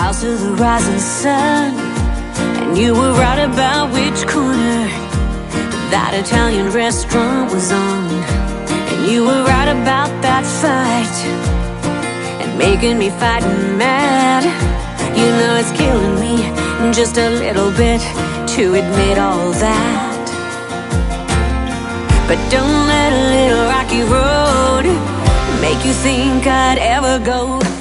house of the rising sun. And you were right about which corner that Italian restaurant was on. And you were right about that fight and making me fight mad. You know it's killing me just a little bit to admit all that. But don't let a little rocky road make you think I'd ever go